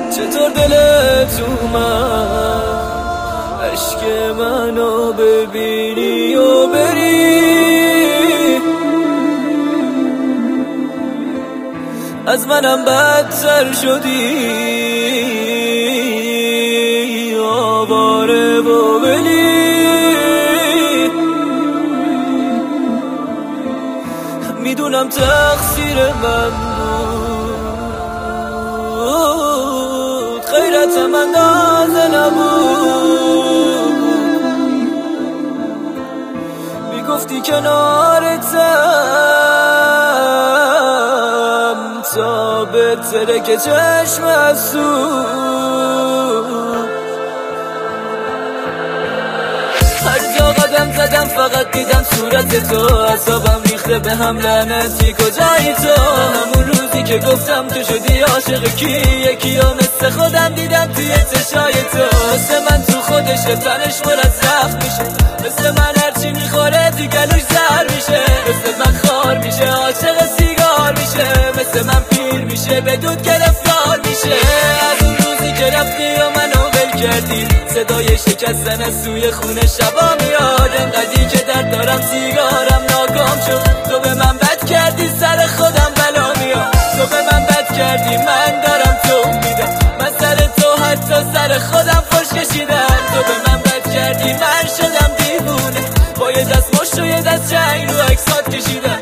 چطور دلت اومد عشق منو ببینی و بری، از منم بدتر شدی آواره و بلی. میدونم تقصیر من بود، خیرت من نازه نبود، میگفتی کنارتم تا بهتره که چشم از هر جا قدم زدم فقط دیدم صورت تو، اعصابم ریخته به هم لعنتی کجایی تو؟ همون روزی که گفتم تو شدی عاشق کی، یکی ها مثل خودم دیدم توی چشای تو، مثل من تو خودشه تنش پر از زخم میشه، مثل من هرچی میخوره تو گلوش زهر میشه، مثل من خار میشه عاشق سیگار میشه، مثل من پیر میشه به دود گرفتار میشه. از اون روزی که رفتی و منو ول کردی، صدای شکستن از سوی خونه شبا میاد، انقدری که درد دارم سیگارم ناکام شد، تو به من بد کردی سر خودم بلا میاد، تو به من بد کردی من دارم تو میدم، من سر تو حتی سر خودم خوش کشیدم، تو به من بد کردی من شدم دیوونه، با یه دست مشت و یه دست چنگ رو عکسات کشیدم.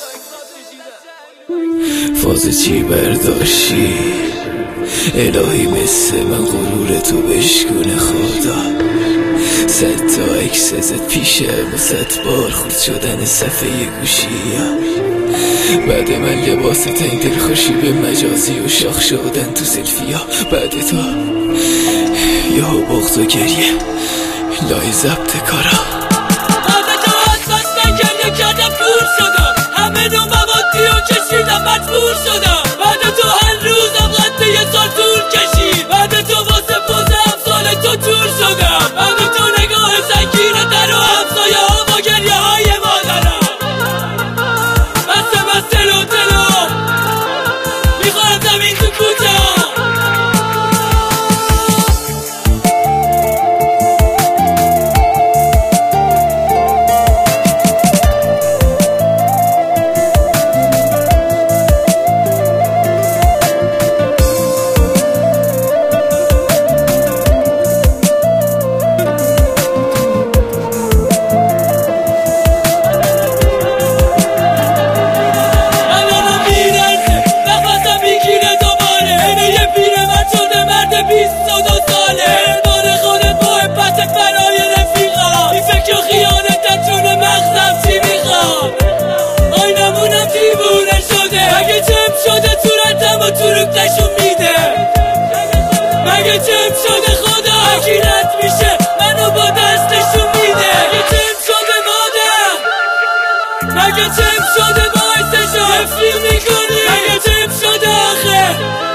فاز چی برداشتی الهی مثل من غرور تو بشکونه خدا، 100 تا عکس ازت پیشم و 100 بار خورد شدن صفحه گوشی، بعد من لباست این دلخوشی به مجازی و شاخ شدن تو سلفی ها، بعد تو یا بغض و گریه لای ضبط کارا، بعد تو حساس نکرده کردم دور شدم، همه دو موادی رو کشیدم مجبور شدم، بعد تو هر روزم قد یه سال طول کشید، بعد تو واسه پوزم سال تو تور شدم، بعد تو نگاه سنگین در و همسایه ها با گریه های مادرم، بسته تلو میخوام زمین تو کوچه مگه چم شده خدا حکیرت میشه منو با دستشون میده، مگه چم شده مادر، مگه چم شده باعثشو حفظی میکنی، مگه چم شده آخه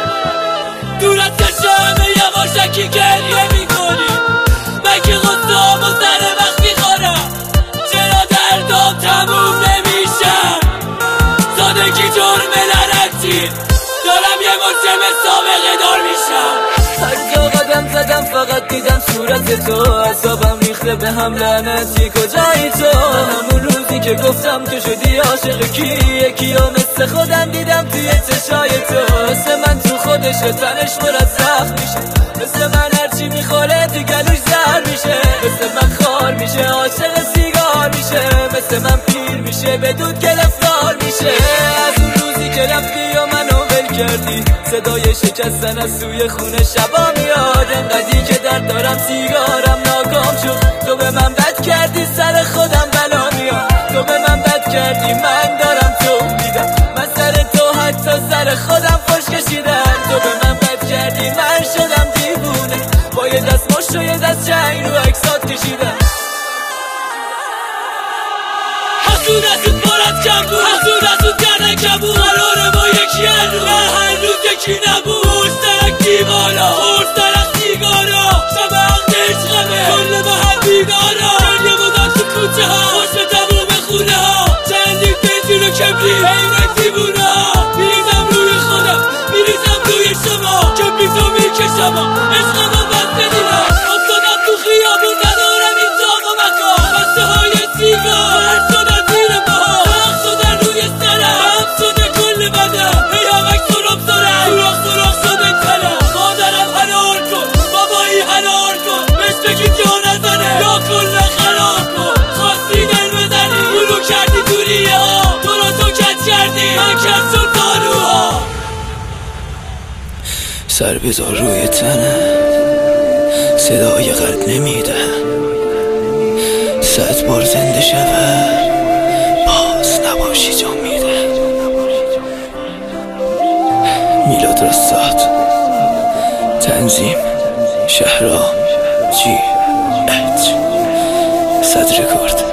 دورت کشم یواشکی گریه میکنی، مگه غصام و سر وقت میخورم، چرا دردام تموم نمیشم، سادگی جرم لعنتی دارم یه مجرم سابقه دار میشم. هر جا قدم زدم فقط دیدم صورت تو، اعصابم ریخته به هم لعنتی کجایی تو؟ همون روزی که گفتم تو شدی عاشق کی، یکی ها مثل خودم دیدم توی چشای تو، مثل من تو خودشه تنش پر از زخم میشه، مثل من هرچی میخوره تو گلوش زهر میشه، مثل من خار میشه عاشق سیگار میشه، مثل من پیر میشه به دود گرفتار میشه. از اون روزی که رفتی و منو ول کردی، صدای شکستن از سوی خونه شبا میاد، انقدری که درد دارم سیگارم ناکام شد، تو به من بد کردی سر خودم بلا میاد، تو به من بد کردی من دارم تو میدم، من سر تو حتی سر خودم خوش کشیدم، تو به من بد کردی من شدم دیوونه، با یه دست مشت و یه دست چنگ رو عکسات کشیدم. حسود حسود بارد کم بود، حسود حسود کردن کم بود، قراره با یکی هر روز یکی نبود، مشترک دیوالا مشترک سیگارا شب عقد عشقمه کل با هم بیدارا، یه مدار تو کوچه ها خوش به تموم خونه ها، چندین بنزین و کبریت حیوان دیوونه ها، میریزم روی خودم میریزم روی شما که بیتو میکشم اما عشقمو بسته دیدم افتادم تو خیابون ندارم این طاق و مکان بسته های سیگار هر شدن زیر پاها ساخت شدن روی سرم هم شده کل بدم هی همک سرم سرم سراخ شده تنم مادرم حلال کن بابایی حلال کن بهش بگیم جا نزنه یا کل خراب کن خواستی دل بزنی گلو کردی دوریه ها تو را تو کج کردی من کم شد داروها سر بذار روی تنم صدای قلب نمیده 100 بار زنده شود باز نباشی جا میده میلاد رستاد تنظیم شهرام جی اچ 100 رکورد